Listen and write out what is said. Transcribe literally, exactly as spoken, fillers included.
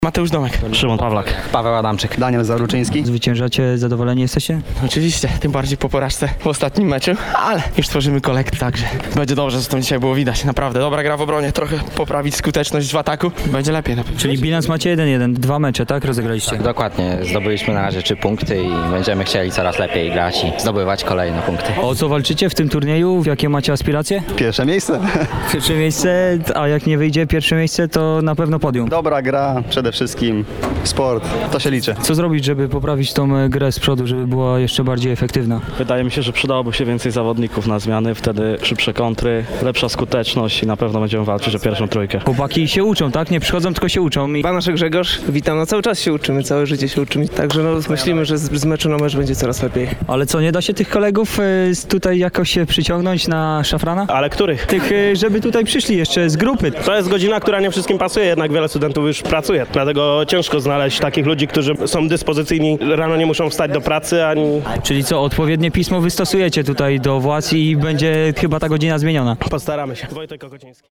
Mateusz Domek. Szymon Pawlak. Paweł Adamczyk. Daniel Zaruczyński. Zwyciężacie, zadowoleni jesteście? Oczywiście, tym bardziej po porażce w ostatnim meczu, ale już tworzymy kolekt, także będzie dobrze, że to dzisiaj było widać. Naprawdę dobra gra w obronie, trochę poprawić skuteczność w ataku, będzie lepiej na pewno. Czyli bilans macie jeden jeden, dwa mecze, tak? Rozegraliście. Dokładnie, zdobyliśmy na razie trzy punkty i będziemy chcieli coraz lepiej grać i zdobywać kolejne punkty. O co walczycie w tym turnieju? Jakie macie aspiracje? Pierwsze miejsce. Pierwsze miejsce, a jak nie wyjdzie pierwsze miejsce, to na pewno podium. Dobra gra, przede wszystkim sport, to się liczy. Co zrobić, żeby poprawić tą e, grę z przodu, żeby była jeszcze bardziej efektywna? Wydaje mi się, że przydałoby się więcej zawodników na zmiany, wtedy szybsze kontry, lepsza skuteczność i na pewno będziemy walczyć o pierwszą trójkę. Chłopaki się uczą, tak? Nie przychodzą, tylko się uczą. I... Pan nasz Grzegorz, witam, no cały czas się uczymy, całe życie się uczymy, także no myślimy, że z, z meczu na mecz będzie coraz lepiej. Ale co, nie da się tych kolegów e, z tutaj jakoś się przyciągnąć na szafrana? Ale których? Tych, e, żeby tutaj przyszli jeszcze z grupy. To jest godzina, która nie wszystkim pasuje, jednak wiele studentów już pracuje. Dlatego ciężko znaleźć takich ludzi, którzy są dyspozycyjni, rano nie muszą wstać do pracy, ani... Czyli co, odpowiednie pismo wystosujecie tutaj do władz i będzie chyba ta godzina zmieniona. Postaramy się. Wojtek Okociński.